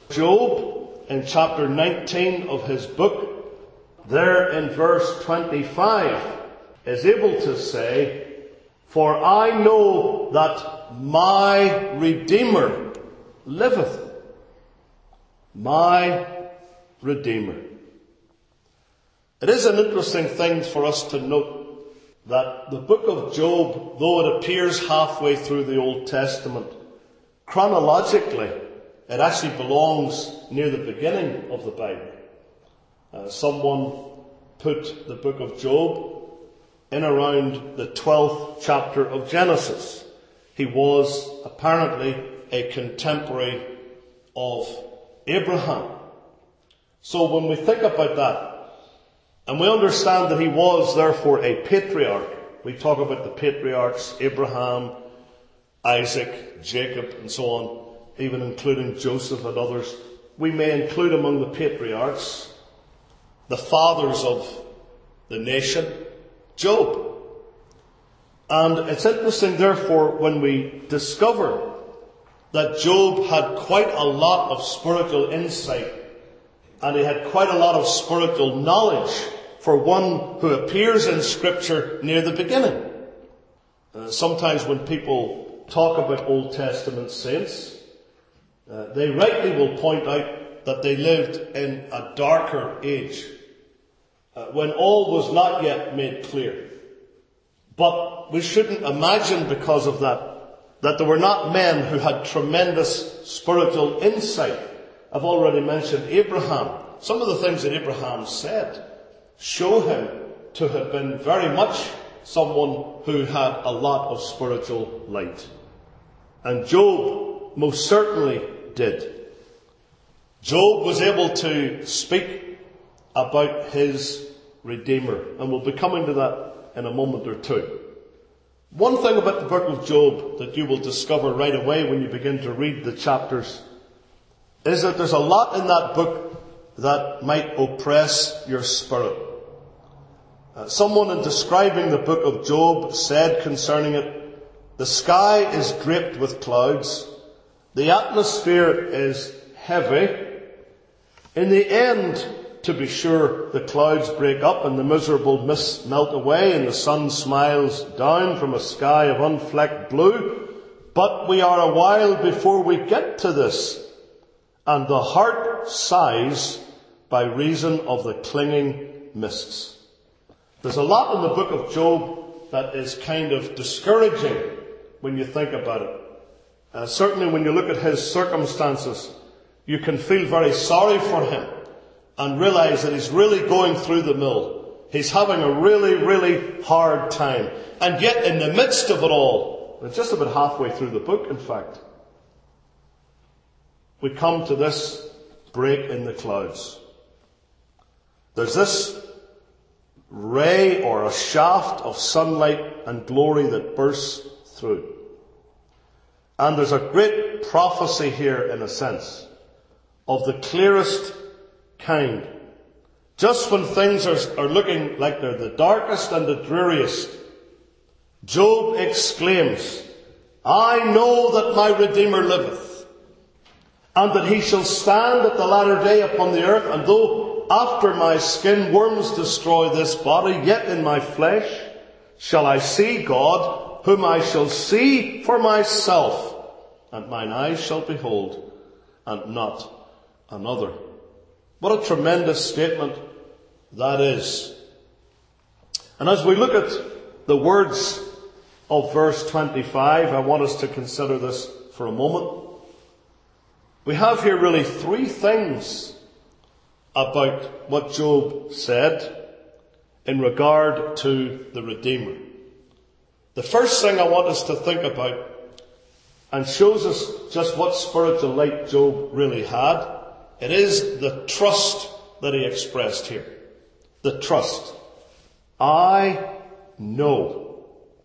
Job, in chapter 19 of his book, there in verse 25, is able to say, "For I know that my Redeemer liveth." My Redeemer. It is an interesting thing for us to note that the book of Job, though it appears halfway through the Old Testament, chronologically, it actually belongs near the beginning of the Bible. Someone put the book of Job in around the 12th chapter of Genesis. He was apparently a contemporary of Abraham. So when we think about that, and we understand that he was therefore a patriarch, we talk about the patriarchs, Abraham, Isaac, Jacob, and so on, even including Joseph and others. We may include among the patriarchs the fathers of the nation, Job. And it's interesting, therefore, when we discover that Job had quite a lot of spiritual insight and he had quite a lot of spiritual knowledge for one who appears in Scripture near the beginning. Sometimes when people talk about Old Testament saints, they rightly will point out that they lived in a darker age, when all was not yet made clear. But we shouldn't imagine because of that there were not men who had tremendous spiritual insight. I've already mentioned Abraham. Some of the things that Abraham said show him to have been very much someone who had a lot of spiritual light. And Job most certainly did. Job was able to speak about his Redeemer, and we'll be coming to that in a moment or two. One thing about the book of Job that you will discover right away when you begin to read the chapters is that there's a lot in that book that might oppress your spirit. Someone in describing the book of Job said concerning it, "The sky is draped with clouds. The atmosphere is heavy. In the end, to be sure, the clouds break up and the miserable mists melt away and the sun smiles down from a sky of unflecked blue. But we are a while before we get to this, and the heart sighs by reason of the clinging mists." There's a lot in the book of Job that is kind of discouraging when you think about it. Certainly when you look at his circumstances, you can feel very sorry for him and realize that he's really going through the mill. He's having a really, really hard time. And yet in the midst of it all, we're just about halfway through the book, in fact, we come to this break in the clouds. There's this ray or a shaft of sunlight and glory that bursts through. And there's a great prophecy here, in a sense, of the clearest kind. Just when things are looking like they're the darkest and the dreariest, Job exclaims, "I know that my Redeemer liveth, and that he shall stand at the latter day upon the earth, and though after my skin worms destroy this body, yet in my flesh shall I see God, whom I shall see for myself, and mine eyes shall behold, and not another." What a tremendous statement that is. And as we look at the words of verse 25, I want us to consider this for a moment. We have here really three things about what Job said in regard to the Redeemer. The first thing I want us to think about, and shows us just what spiritual light Job really had, it is the trust that he expressed here. The trust. I know.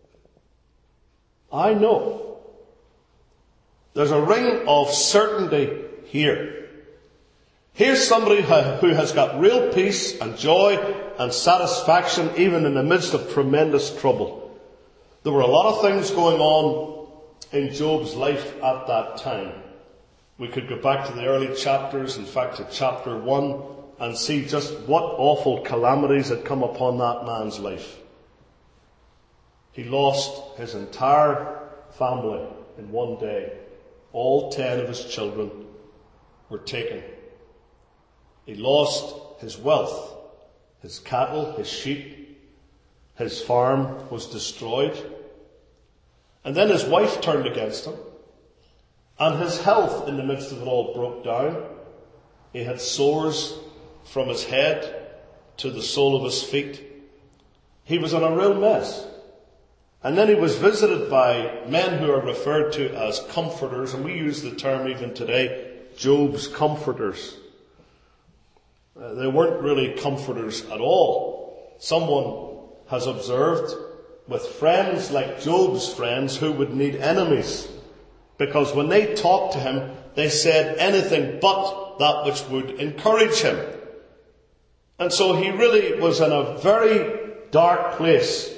I know. There's a ring of certainty here. Here's somebody who has got real peace and joy and satisfaction even in the midst of tremendous trouble. There were a lot of things going on in Job's life at that time. We could go back to the early chapters, in fact to chapter 1, and see just what awful calamities had come upon that man's life. He lost his entire family in one day. All 10 of his children were taken. He lost his wealth, his cattle, his sheep, his farm was destroyed. And then his wife turned against him, and his health in the midst of it all broke down. He had sores from his head to the sole of his feet. He was in a real mess. And then he was visited by men who are referred to as comforters, and we use the term even today, Job's comforters. They weren't really comforters at all. Someone has observed with friends like Job's friends who would need enemies, because when they talked to him, they said anything but that which would encourage him. And so he really was in a very dark place.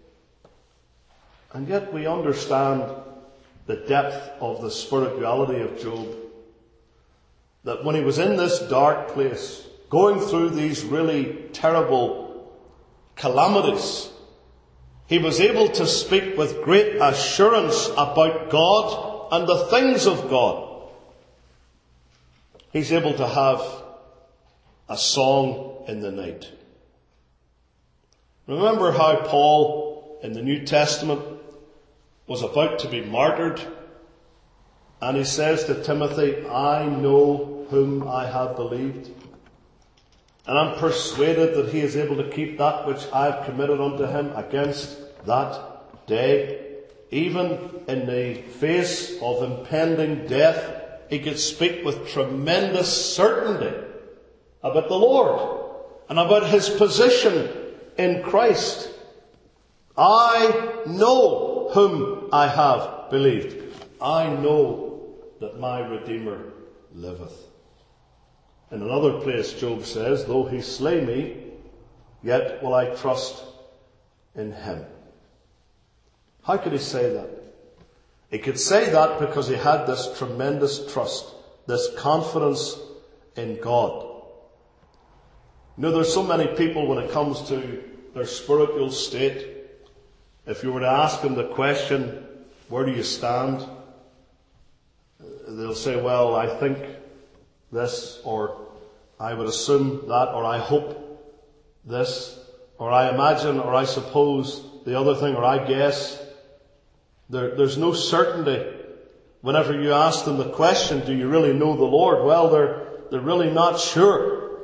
And yet we understand the depth of the spirituality of Job. That when he was in this dark place, going through these really terrible calamities, he was able to speak with great assurance about God and the things of God. He's able to have a song in the night. Remember how Paul in the New Testament was about to be martyred, and he says to Timothy, I know whom I have believed, and I'm persuaded that he is able to keep that which I have committed unto him against that day. Even in the face of impending death, he could speak with tremendous certainty about the Lord and about his position in Christ. I know whom I have believed. I know that my Redeemer liveth. In another place, Job says, though he slay me, yet will I trust in him. How could he say that? He could say that because he had this tremendous trust, this confidence in God. You know, there's so many people when it comes to their spiritual state, if you were to ask them the question, where do you stand? They'll say, well, I think this, or I would assume that, or I hope this, or I imagine, or I suppose the other thing, or I guess. There's no certainty. Whenever you ask them the question, do you really know the Lord? Well, they're really not sure.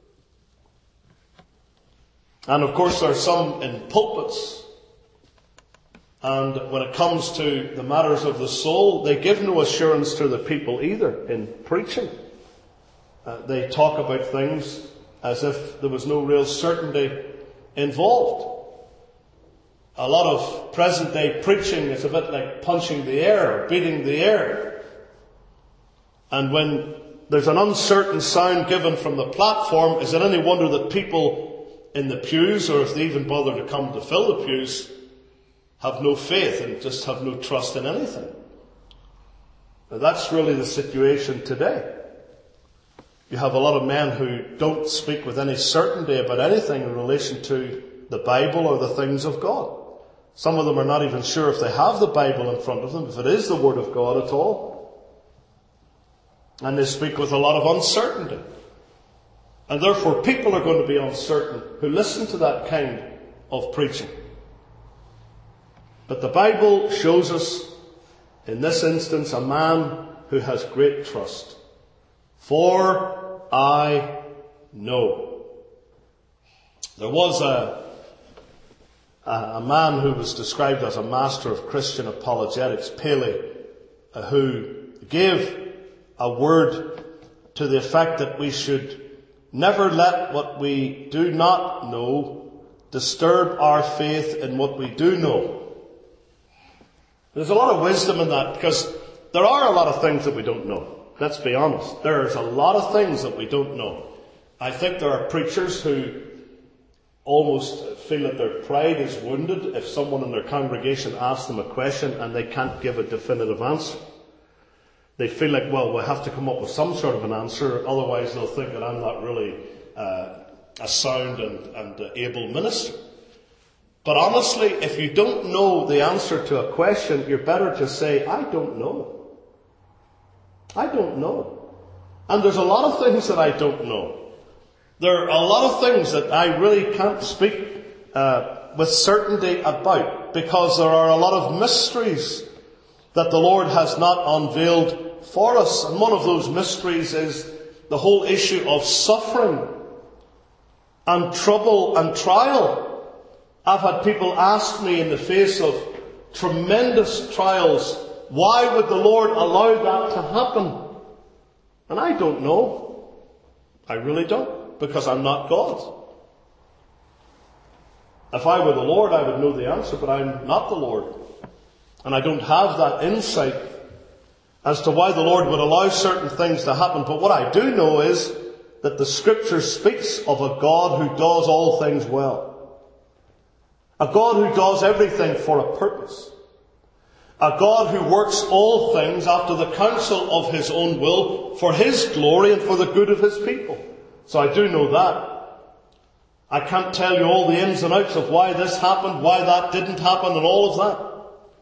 And of course there are some in pulpits, and when it comes to the matters of the soul, they give no assurance to the people either in preaching. They talk about things as if there was no real certainty involved. A lot of present day preaching is a bit like punching the air, or beating the air. And when there's an uncertain sound given from the platform, is it any wonder that people in the pews, or if they even bother to come to fill the pews, have no faith and just have no trust in anything? Now, that's really the situation today. You have a lot of men who don't speak with any certainty about anything in relation to the Bible or the things of God. Some of them are not even sure if they have the Bible in front of them, if it is the Word of God at all. And they speak with a lot of uncertainty. And therefore people are going to be uncertain who listen to that kind of preaching. But the Bible shows us, in this instance, a man who has great trust. For I know. There was a man who was described as a master of Christian apologetics, Paley, who gave a word to the effect that we should never let what we do not know disturb our faith in what we do know. There's a lot of wisdom in that, because there are a lot of things that we don't know. Let's be honest. There's a lot of things that we don't know. I think there are preachers who almost feel that their pride is wounded if someone in their congregation asks them a question and they can't give a definitive answer. They feel like, well, we have to come up with some sort of an answer, otherwise they'll think that I'm not really a sound and able minister. But honestly, if you don't know the answer to a question, you're better to say, I don't know. I don't know. And there's a lot of things that I don't know. There are a lot of things that I really can't speak with certainty about, because there are a lot of mysteries that the Lord has not unveiled for us. And one of those mysteries is the whole issue of suffering and trouble and trial. I've had people ask me in the face of tremendous trials, why would the Lord allow that to happen? And I don't know. I really don't, because I'm not God. If I were the Lord, I would know the answer, but I'm not the Lord. And I don't have that insight as to why the Lord would allow certain things to happen. But what I do know is that the Scripture speaks of a God who does all things well. A God who does everything for a purpose. A God who works all things after the counsel of His own will for His glory and for the good of His people. So I do know that. I can't tell you all the ins and outs of why this happened, why that didn't happen, and all of that.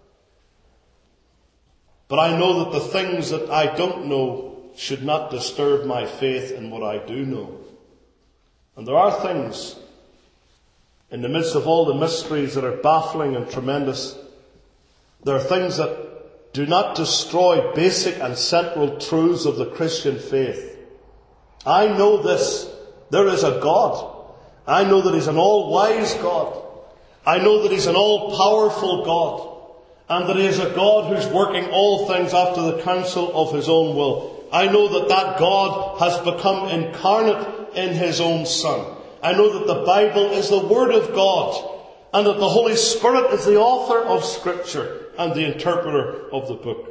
But I know that the things that I don't know should not disturb my faith in what I do know. And there are things in the midst of all the mysteries that are baffling and tremendous. There are things that do not destroy basic and central truths of the Christian faith. I know this. There is a God. I know that He's an all-wise God. I know that He's an all-powerful God. And that He is a God who's working all things after the counsel of His own will. I know that that God has become incarnate in His own Son. I know that the Bible is the Word of God, and that the Holy Spirit is the author of Scripture and the interpreter of the book.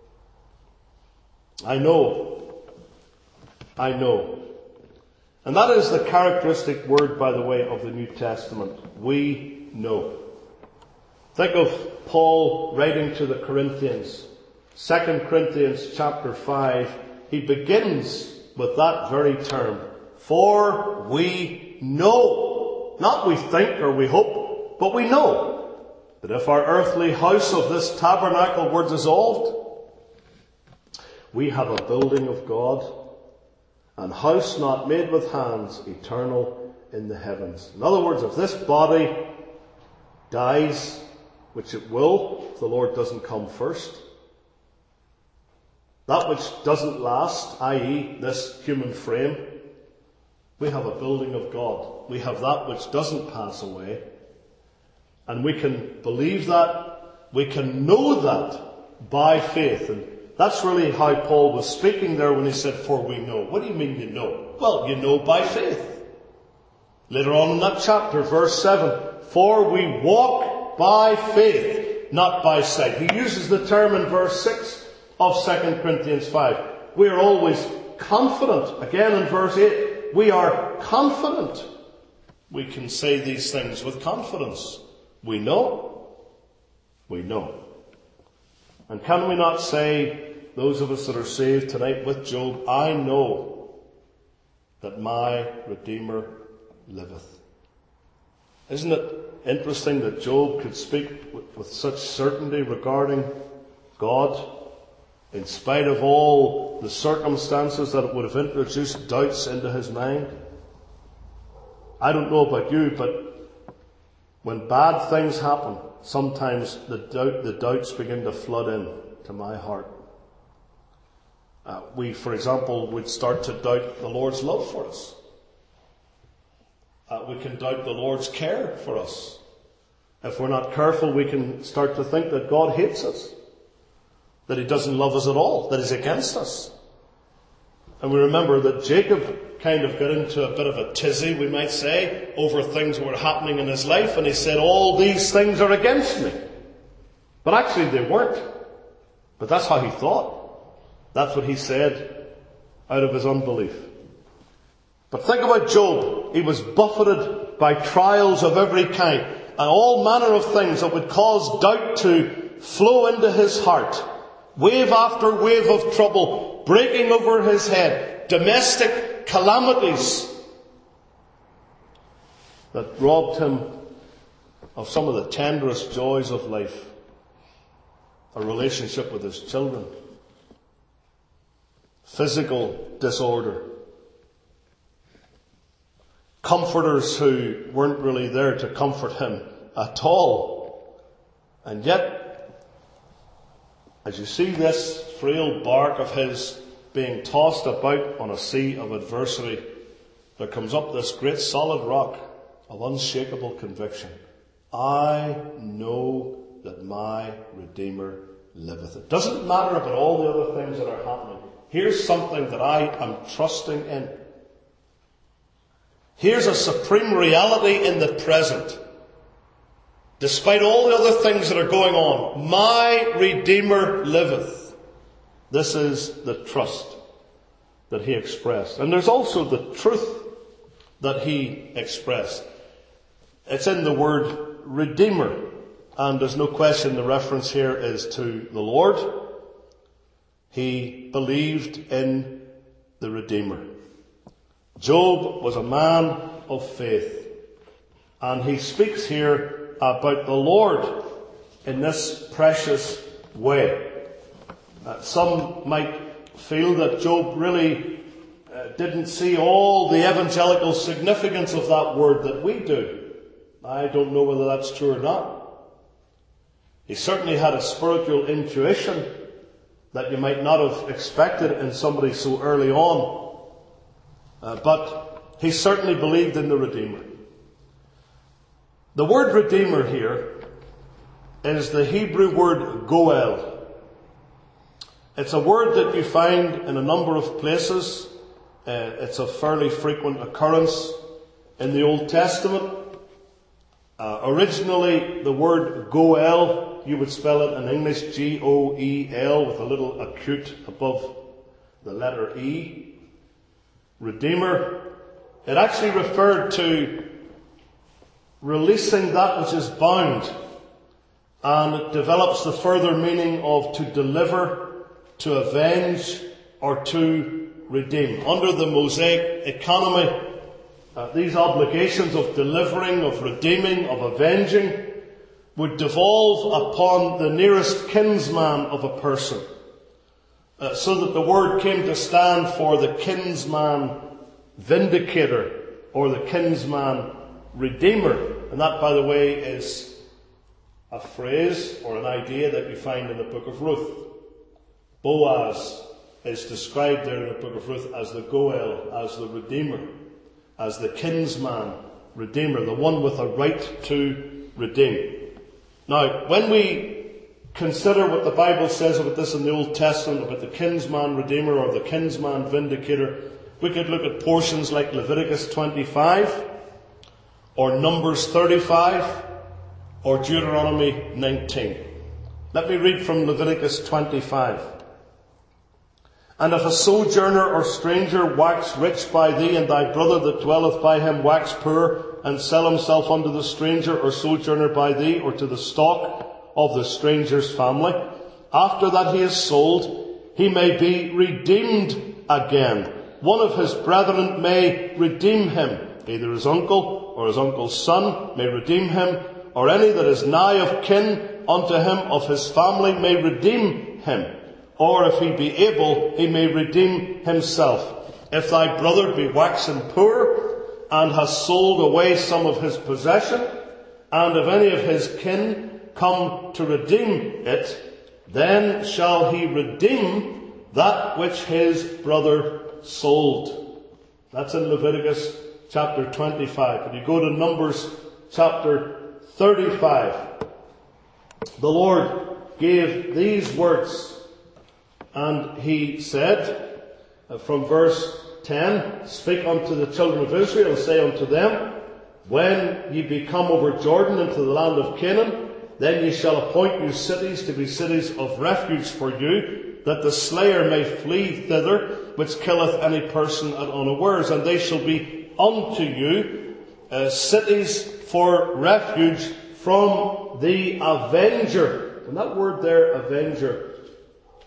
I know. And that is the characteristic word, by the way, of the New Testament. We know. Think of Paul writing to the Corinthians. 2 Corinthians chapter 5. He begins with that very term. For we know. Not we think or we hope, but we know that if our earthly house of this tabernacle were dissolved, we have a building of God, an house not made with hands, eternal in the heavens. In other words, if this body dies, which it will, if the Lord doesn't come first, that which doesn't last, i.e. this human frame, we have a building of God. We have that which doesn't pass away. And we can believe that. We can know that by faith. And that's really how Paul was speaking there when he said, for we know. What do you mean you know? Well, you know by faith. Later on in that chapter, verse 7, for we walk by faith, not by sight. He uses the term in verse 6 of 2 Corinthians 5. We are always confident. Again in verse 8. We are confident. We can say these things with confidence. We know. We know. And can we not say, those of us that are saved tonight with Job, I know that my Redeemer liveth. Isn't it interesting that Job could speak with such certainty regarding God, in spite of all the circumstances that would have introduced doubts into his mind? I don't know about you, but when bad things happen, sometimes the doubts begin to flood in to my heart. We, for example, would start to doubt the Lord's love for us. We can doubt the Lord's care for us. If we're not careful, we can start to think that God hates us, that He doesn't love us at all, that He's against us. And we remember that Jacob kind of got into a bit of a tizzy, we might say, over things that were happening in his life, and he said, all these things are against me. But actually they weren't. But that's how he thought. That's what he said out of his unbelief. But think about Job. He was buffeted by trials of every kind, and all manner of things that would cause doubt to flow into his heart. Wave after wave of trouble breaking over his head. Domestic calamities that robbed him of some of the tenderest joys of life. A relationship with his children. Physical disorder. Comforters who weren't really there to comfort him at all. And yet, as you see this frail bark of his being tossed about on a sea of adversity, there comes up this great solid rock of unshakable conviction. I know that my Redeemer liveth. It doesn't matter about all the other things that are happening. Here's something that I am trusting in. Here's a supreme reality in the present. Despite all the other things that are going on, my Redeemer liveth. This is the trust that he expressed. And there's also the truth that he expressed. It's in the word Redeemer. And there's no question the reference here is to the Lord. He believed in the Redeemer. Job was a man of faith. And he speaks here about the Lord in this precious way. Some might feel that Job really didn't see all the evangelical significance of that word that we do. I don't know whether that's true or not. He certainly had a spiritual intuition that you might not have expected in somebody so early on. But he certainly believed in the Redeemer. The word Redeemer here is the Hebrew word goel. It's a word that you find in a number of places. It's a fairly frequent occurrence in the Old Testament. Originally, the word goel, you would spell it in English G-O-E-L with a little acute above the letter E. Redeemer. It actually referred to releasing that which is bound. And it develops the further meaning of to deliver, to avenge, or to redeem. Under the Mosaic economy, these obligations of delivering, of redeeming, of avenging would devolve upon the nearest kinsman of a person. So that the word came to stand for the kinsman vindicator or the kinsman redeemer. And that, by the way, is a phrase or an idea that you find in the book of Ruth. Boaz is described there in the book of Ruth as the goel, as the redeemer, as the kinsman redeemer, the one with a right to redeem. Now, when we consider what the Bible says about this in the Old Testament, about the kinsman redeemer or the kinsman vindicator, we could look at portions like Leviticus 25, or Numbers 35, or Deuteronomy 19. Let me read from Leviticus 25. And if a sojourner or stranger wax rich by thee, and thy brother that dwelleth by him wax poor, and sell himself unto the stranger or sojourner by thee, or to the stock of the stranger's family, after that he is sold, he may be redeemed again. One of his brethren may redeem him, either his uncle or his uncle's son may redeem him, or any that is nigh of kin unto him of his family may redeem him. Or if he be able, he may redeem himself. If thy brother be waxen poor, and has sold away some of his possession, and if any of his kin come to redeem it, then shall he redeem that which his brother sold. That's in Leviticus chapter 25. If you go to Numbers chapter 35, the Lord gave these words. And he said, from verse 10, speak unto the children of Israel, and say unto them, when ye be come over Jordan into the land of Canaan, then ye shall appoint you cities to be cities of refuge for you, that the slayer may flee thither, which killeth any person at unawares. And they shall be unto you cities for refuge from the avenger. And that word there, avenger,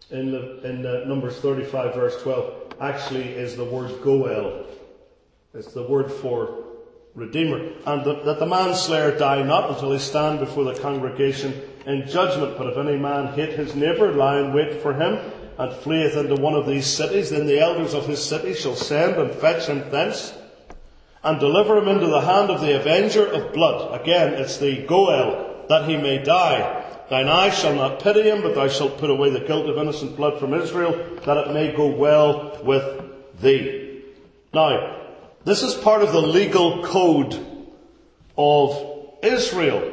in Numbers 35 verse 12 actually is the word Goel. It's the word for Redeemer. And that the manslayer die not until he stand before the congregation in judgment. But if any man hate his neighbour, lie in wait for him, and fleeth into one of these cities, then the elders of his city shall send and fetch him thence, and deliver him into the hand of the avenger of blood. Again, it's the Goel, that he may die. Thine eye shall not pity him, but thou shalt put away the guilt of innocent blood from Israel, that it may go well with thee. Now, this is part of the legal code of Israel.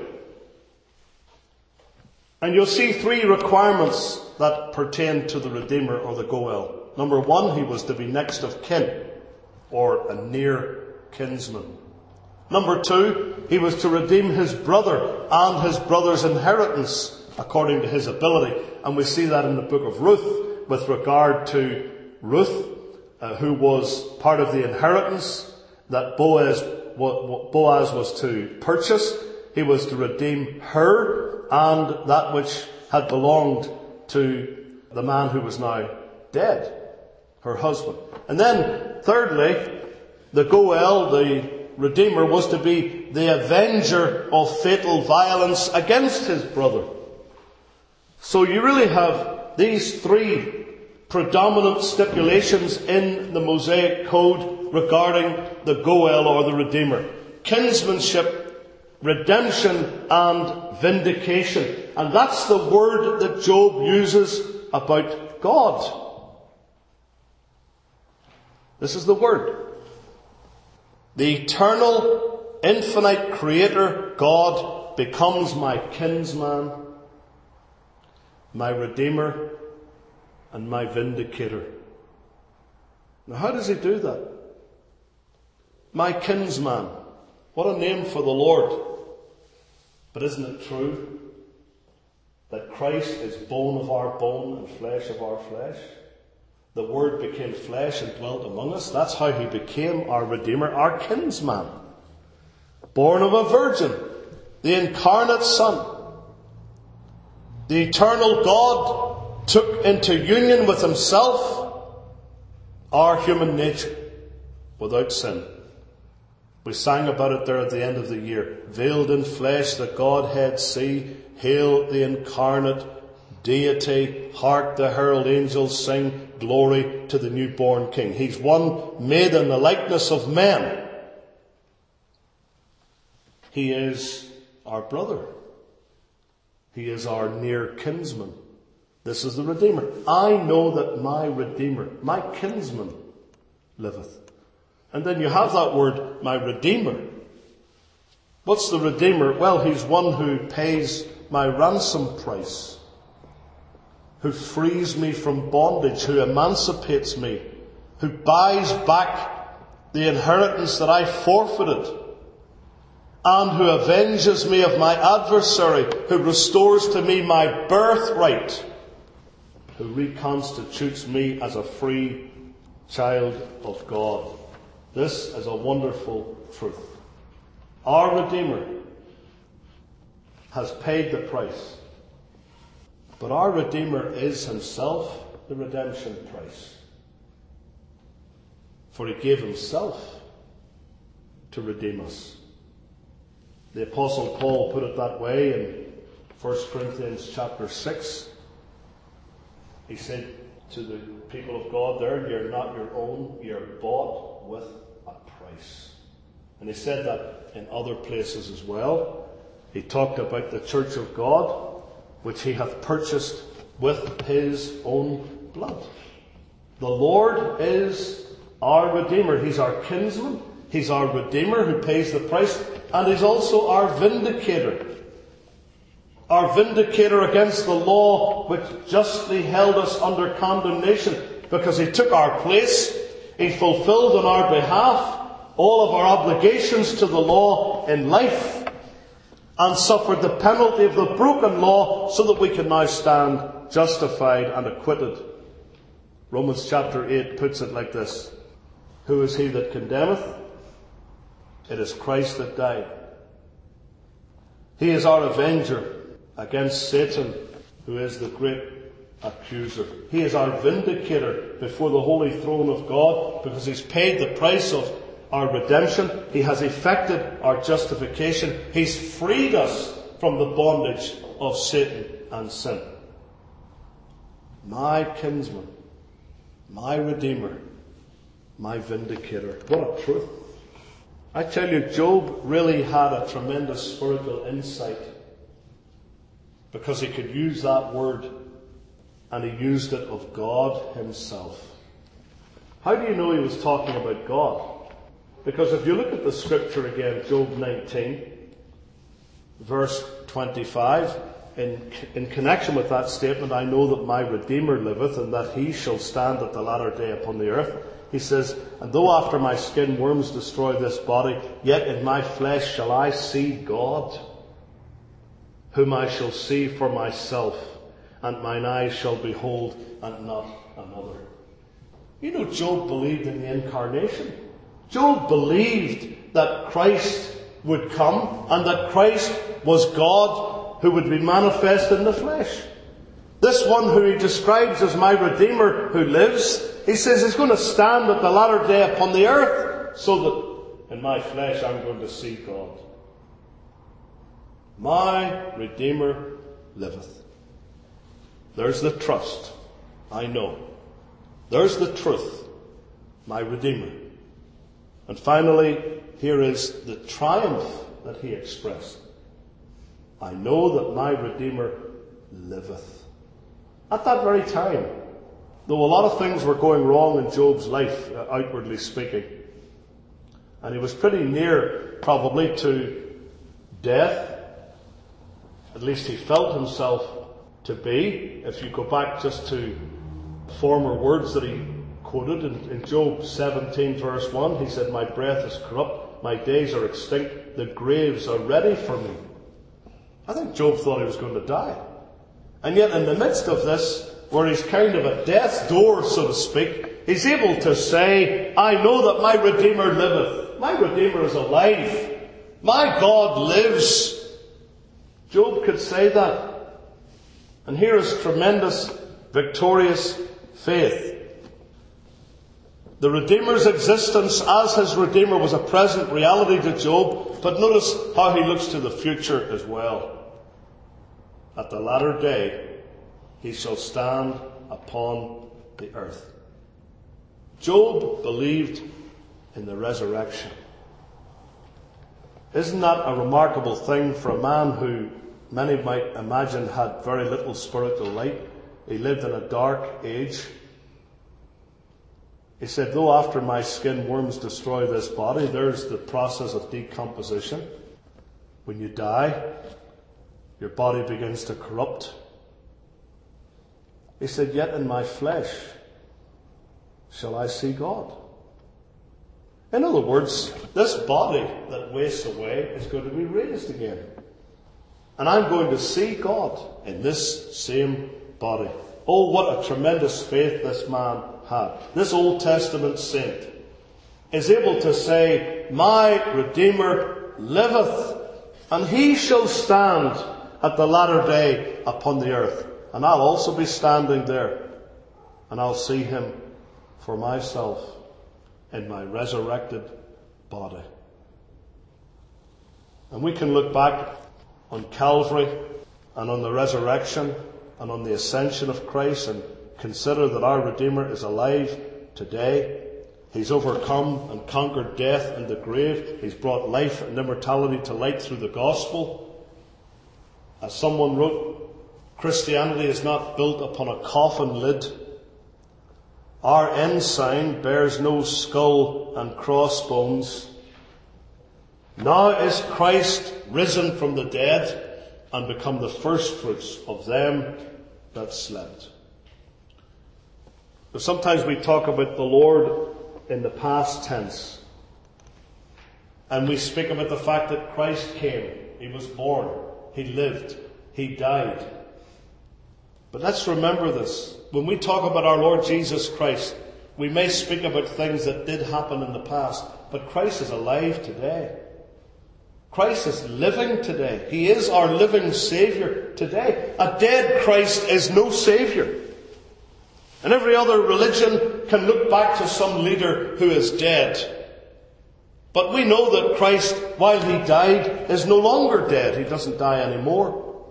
And you'll see three requirements that pertain to the Redeemer or the Goel. Number one, he was to be next of kin, or a near kinsman. Number two, he was to redeem his brother and his brother's inheritance according to his ability. And we see that in the book of Ruth with regard to Ruth, who was part of the inheritance that Boaz was to purchase. He was to redeem her and that which had belonged to the man who was now dead, her husband. And then, thirdly, the Goel, the Redeemer, was to be the avenger of fatal violence against his brother. So you really have these three predominant stipulations in the Mosaic Code regarding the Goel or the Redeemer: kinsmanship, redemption, and vindication. And that's the word that Job uses about God. This is the word. The eternal, infinite Creator God becomes my kinsman, my Redeemer, and my vindicator. Now, how does he do that? My kinsman. What a name for the Lord. But isn't it true that Christ is bone of our bone and flesh of our flesh? The Word became flesh and dwelt among us. That's how he became our Redeemer, our kinsman. Born of a virgin, the incarnate Son. The eternal God took into union with himself our human nature without sin. We sang about it there at the end of the year. Veiled in flesh, the Godhead see. Hail the incarnate deity. Hark the herald angels sing. Glory to the newborn King. He's one made in the likeness of men. He is our brother. He is our near kinsman. This is the Redeemer. I know that my Redeemer, my kinsman, liveth. And then you have that word, my Redeemer. What's the Redeemer? Well, he's one who pays my ransom price, who frees me from bondage, who emancipates me, who buys back the inheritance that I forfeited, and who avenges me of my adversary, who restores to me my birthright, who reconstitutes me as a free child of God. This is a wonderful truth. Our Redeemer has paid the price. But our Redeemer is himself the redemption price. For he gave himself to redeem us. The Apostle Paul put it that way in 1 Corinthians chapter 6. He said to the people of God there, you're not your own, you're bought with a price. And he said that in other places as well. He talked about the church of God, which he hath purchased with his own blood. The Lord is our Redeemer. He's our kinsman. He's our Redeemer who pays the price. And he's also our vindicator. Our vindicator against the law which justly held us under condemnation. Because he took our place. He fulfilled on our behalf all of our obligations to the law in life, and suffered the penalty of the broken law so that we can now stand justified and acquitted. Romans chapter 8 puts it like this. Who is he that condemneth? It is Christ that died. He is our avenger against Satan, who is the great accuser. He is our vindicator before the holy throne of God because he's paid the price of our redemption. He has effected our justification. He's freed us from the bondage of Satan and sin. My kinsman, my redeemer, my vindicator. What a truth. I tell you, Job really had a tremendous spiritual insight because he could use that word, and he used it of God himself. How do you know he was talking about God? Because if you look at the scripture again, Job 19, verse 25, in connection with that statement, I know that my Redeemer liveth, and that he shall stand at the latter day upon the earth. He says, and though after my skin worms destroy this body, yet in my flesh shall I see God, whom I shall see for myself, and mine eyes shall behold, and not another. You know, Job believed in the incarnation. Job believed that Christ would come, and that Christ was God who would be manifest in the flesh. This one who he describes as my Redeemer who lives, he says he's going to stand at the latter day upon the earth, so that in my flesh I'm going to see God. My Redeemer liveth. There's the trust. I know. There's the truth. My Redeemer. And finally, here is the triumph that he expressed. I know that my Redeemer liveth. At that very time, though a lot of things were going wrong in Job's life, outwardly speaking, and he was pretty near, probably, to death, at least he felt himself to be. If you go back just to former words that he quoted in Job 17 verse 1, he said, my breath is corrupt, my days are extinct, the graves are ready for me. I think Job thought he was going to die. And yet in the midst of this, where he's kind of at death's door, so to speak, he's able to say, I know that my Redeemer liveth. My Redeemer is alive. My God lives. Job could say that. And here is tremendous, victorious faith. The Redeemer's existence as his Redeemer was a present reality to Job, but notice how he looks to the future as well. At the latter day, he shall stand upon the earth. Job believed in the resurrection. Isn't that a remarkable thing for a man who many might imagine had very little spiritual light? He lived in a dark age. He said, though after my skin worms destroy this body, there's the process of decomposition. When you die, your body begins to corrupt. He said, yet in my flesh shall I see God. In other words, this body that wastes away is going to be raised again. And I'm going to see God in this same body. Oh, what a tremendous faith this man had. This Old Testament saint is able to say, my Redeemer liveth, and he shall stand at the latter day upon the earth. And I'll also be standing there, and I'll see him for myself in my resurrected body. And we can look back on Calvary and on the resurrection and on the ascension of Christ and consider that our Redeemer is alive today. He's overcome and conquered death and the grave. He's brought life and immortality to light through the gospel. As someone wrote, Christianity is not built upon a coffin lid. Our ensign bears no skull and crossbones. Now is Christ risen from the dead and become the firstfruits of them that slept. But sometimes we talk about the Lord in the past tense. And we speak about the fact that Christ came. He was born. He lived. He died. But let's remember this. When we talk about our Lord Jesus Christ, we may speak about things that did happen in the past, but Christ is alive today. Christ is living today. He is our living Saviour today. A dead Christ is no Saviour. And every other religion can look back to some leader who is dead. But we know that Christ, while he died, is no longer dead. He doesn't die anymore.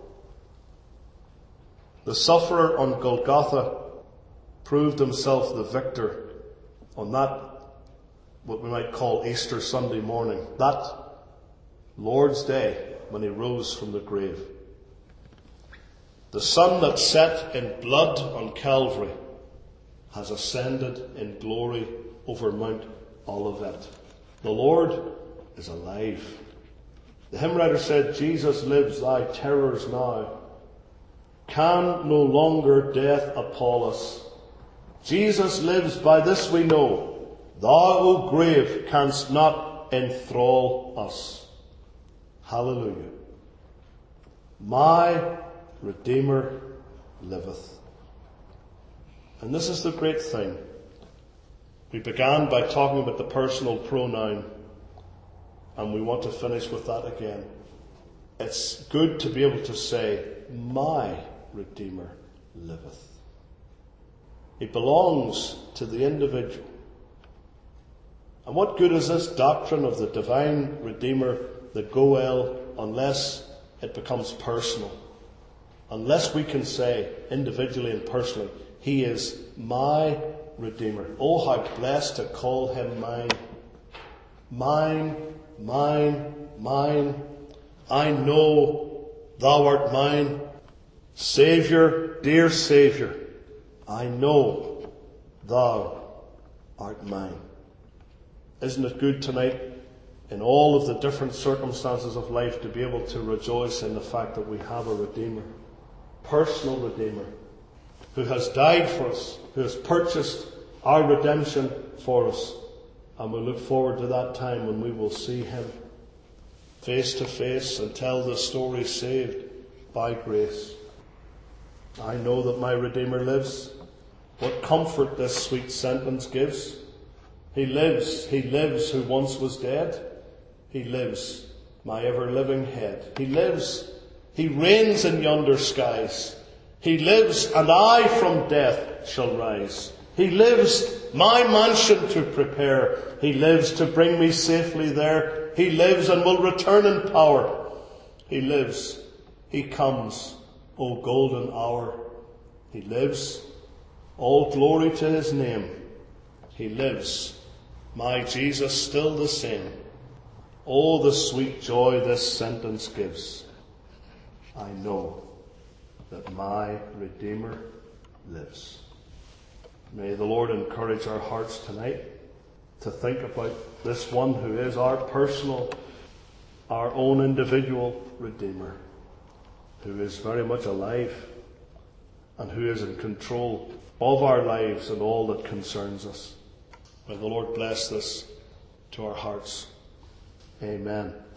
The sufferer on Golgotha proved himself the victor on that, what we might call Easter Sunday morning, that Lord's Day when he rose from the grave. The sun that set in blood on Calvary has ascended in glory over Mount Olivet. The Lord is alive. The hymn writer said, Jesus lives, thy terrors now can no longer death appall us. Jesus lives, by this we know, thou, O grave, canst not enthrall us. Hallelujah. My Redeemer liveth. And this is the great thing. We began by talking about the personal pronoun, and we want to finish with that again. It's good to be able to say, my Redeemer liveth. He belongs to the individual. And what good is this doctrine of the divine Redeemer, the Goel, unless it becomes personal? Unless we can say individually and personally, he is my Redeemer. Oh, how blessed to call him mine. Mine, mine, mine. I know thou art mine. Saviour, dear Saviour, I know thou art mine. Isn't it good tonight, in all of the different circumstances of life, to be able to rejoice in the fact that we have a Redeemer, personal Redeemer, who has died for us, who has purchased our redemption for us. And we look forward to that time when we will see him face to face and tell the story saved by grace. I know that my Redeemer lives. What comfort this sweet sentence gives. He lives who once was dead. He lives, my ever-living head. He lives, he reigns in yonder skies. He lives, and I from death shall rise. He lives, my mansion to prepare. He lives to bring me safely there. He lives and will return in power. He lives, he comes, O golden hour. He lives, all glory to his name. He lives, my Jesus still the same. Oh, the sweet joy this sentence gives. I know that my Redeemer lives. May the Lord encourage our hearts tonight to think about this one who is our personal, our own individual Redeemer, who is very much alive and who is in control of our lives and all that concerns us. May the Lord bless this to our hearts. Amen.